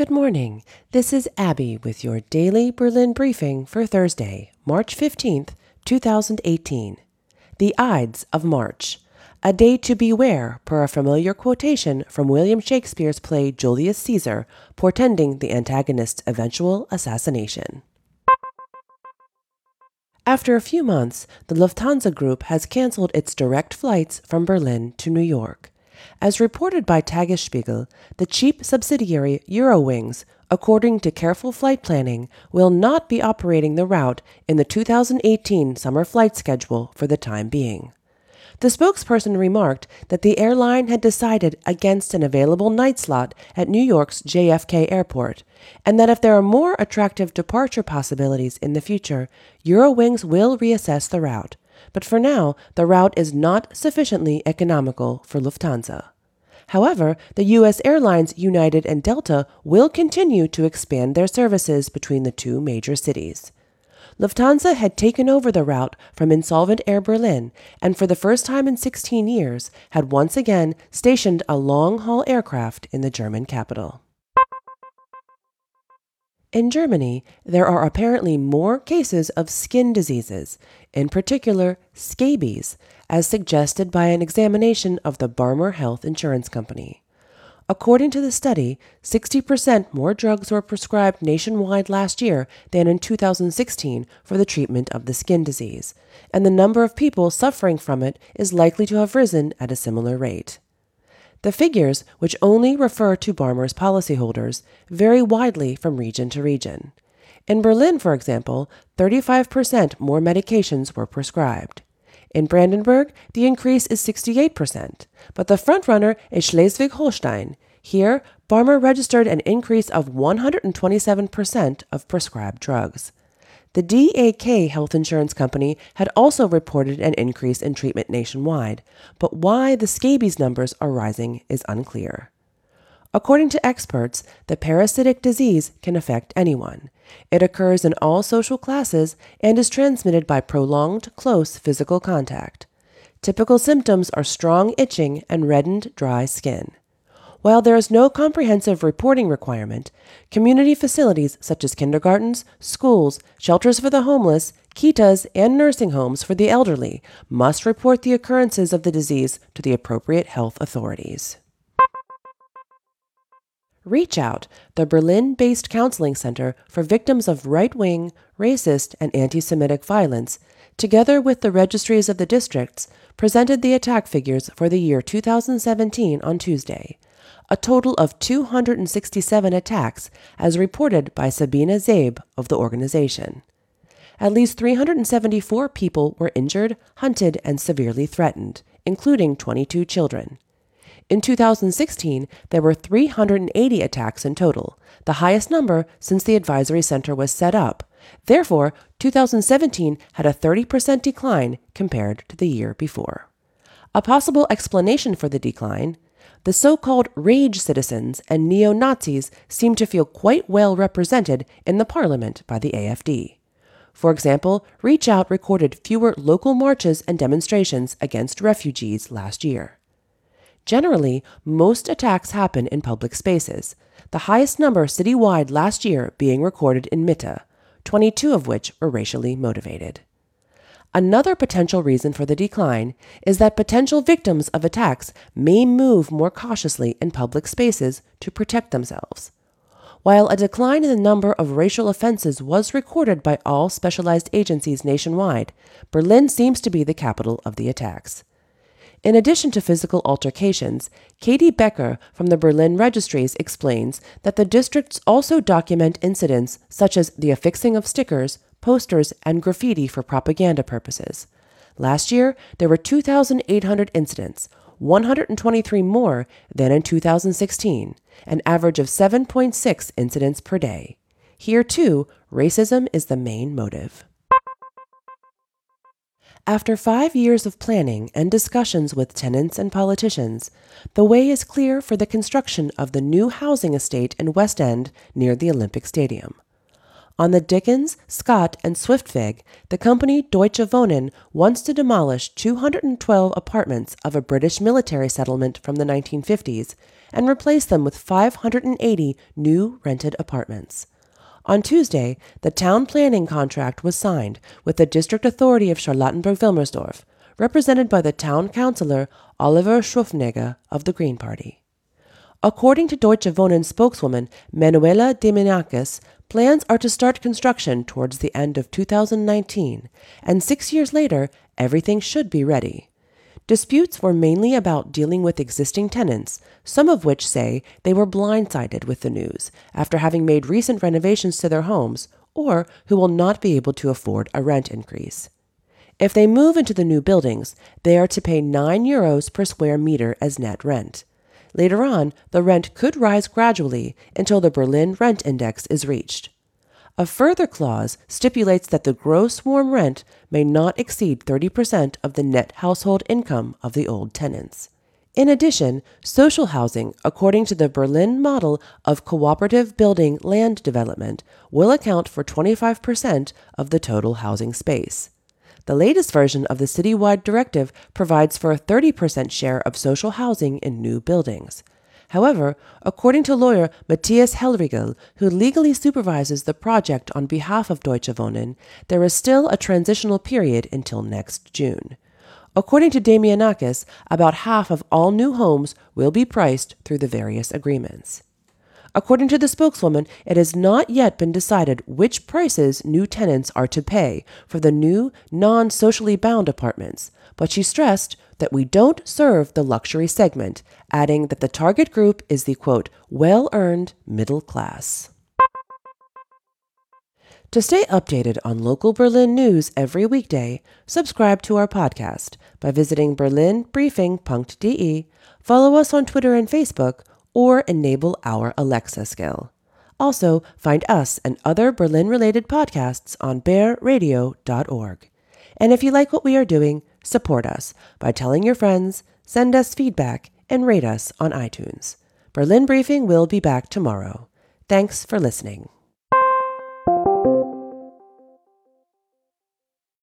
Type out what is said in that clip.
Good morning. This is Abby with your daily Berlin briefing for Thursday, March 15th, 2018. The Ides of March, a day to beware per a familiar quotation from William Shakespeare's play Julius Caesar, portending the antagonist's eventual assassination. After a few months, the Lufthansa Group has canceled its direct flights from Berlin to New York. As reported by Tagesspiegel, the cheap subsidiary Eurowings, according to careful flight planning, will not be operating the route in the 2018 summer flight schedule for the time being. The spokesperson remarked that the airline had decided against an available night slot at New York's JFK Airport, and that if there are more attractive departure possibilities in the future, Eurowings will reassess the route. But for now, the route is not sufficiently economical for Lufthansa. However, the U.S. airlines United and Delta will continue to expand their services between the two major cities. Lufthansa had taken over the route from insolvent Air Berlin and for the first time in 16 years had once again stationed a long-haul aircraft in the German capital. In Germany, there are apparently more cases of skin diseases, in particular scabies, as suggested by an examination of the Barmer Health Insurance Company. According to the study, 60% more drugs were prescribed nationwide last year than in 2016 for the treatment of the skin disease, and the number of people suffering from it is likely to have risen at a similar rate. The figures, which only refer to Barmer's policyholders, vary widely from region to region. In Berlin, for example, 35% more medications were prescribed. In Brandenburg, the increase is 68%, but the frontrunner is Schleswig-Holstein. Here, Barmer registered an increase of 127% of prescribed drugs. The DAK Health Insurance Company had also reported an increase in treatment nationwide, but why the scabies numbers are rising is unclear. According to experts, the parasitic disease can affect anyone. It occurs in all social classes and is transmitted by prolonged, close physical contact. Typical symptoms are strong itching and reddened, dry skin. While there is no comprehensive reporting requirement, community facilities such as kindergartens, schools, shelters for the homeless, kitas, and nursing homes for the elderly must report the occurrences of the disease to the appropriate health authorities. Reach Out, the Berlin-based counseling center for victims of right-wing, racist, and anti-Semitic violence, together with the registries of the districts, presented the attack figures for the year 2017 on Tuesday. A total of 267 attacks, as reported by Sabine Zabe of the organization. At least 374 people were injured, hunted, and severely threatened, including 22 children. In 2016, there were 380 attacks in total, the highest number since the advisory center was set up. Therefore, 2017 had a 30% decline compared to the year before. A possible explanation for the decline: the so-called rage citizens and neo-Nazis seem to feel quite well represented in the parliament by the AfD. For example, Reach Out recorded fewer local marches and demonstrations against refugees last year. Generally, most attacks happen in public spaces, the highest number citywide last year being recorded in Mitte, 22 of which were racially motivated. Another potential reason for the decline is that potential victims of attacks may move more cautiously in public spaces to protect themselves. While a decline in the number of racial offenses was recorded by all specialized agencies nationwide, Berlin seems to be the capital of the attacks. In addition to physical altercations, Katie Becker from the Berlin Registries explains that the districts also document incidents such as the affixing of stickers, posters, and graffiti for propaganda purposes. Last year, there were 2,800 incidents, 123 more than in 2016, an average of 7.6 incidents per day. Here, too, racism is the main motive. After 5 years of planning and discussions with tenants and politicians, the way is clear for the construction of the new housing estate in West End near the Olympic Stadium. On the Dickens, Scott, and Swiftweg, the company Deutsche Wohnen wants to demolish 212 apartments of a British military settlement from the 1950s and replace them with 580 new rented apartments. On Tuesday, the town planning contract was signed with the District Authority of Charlottenburg-Wilmersdorf, represented by the town councillor Oliver Schroffnegger of the Green Party. According to Deutsche Wohnen spokeswoman Manuela Demenakis, plans are to start construction towards the end of 2019, and 6 years later, everything should be ready. Disputes were mainly about dealing with existing tenants, some of which say they were blindsided with the news after having made recent renovations to their homes, or who will not be able to afford a rent increase. If they move into the new buildings, they are to pay €9 per square meter as net rent. Later on, the rent could rise gradually until the Berlin Rent Index is reached. A further clause stipulates that the gross warm rent may not exceed 30% of the net household income of the old tenants. In addition, social housing, according to the Berlin model of cooperative building land development, will account for 25% of the total housing space. The latest version of the citywide directive provides for a 30% share of social housing in new buildings. However, according to lawyer Matthias Hellriegel, who legally supervises the project on behalf of Deutsche Wohnen, there is still a transitional period until next June. According to Damianakis, about half of all new homes will be priced through the various agreements. According to the spokeswoman, it has not yet been decided which prices new tenants are to pay for the new, non-socially bound apartments, but she stressed that we don't serve the luxury segment, adding that the target group is the, quote, well-earned middle class. To stay updated on local Berlin news every weekday, subscribe to our podcast by visiting berlinbriefing.de, follow us on Twitter and Facebook, or enable our Alexa skill. Also, find us and other Berlin-related podcasts on bearradio.org. And if you like what we are doing, support us by telling your friends, send us feedback, and rate us on iTunes. Berlin Briefing will be back tomorrow. Thanks for listening.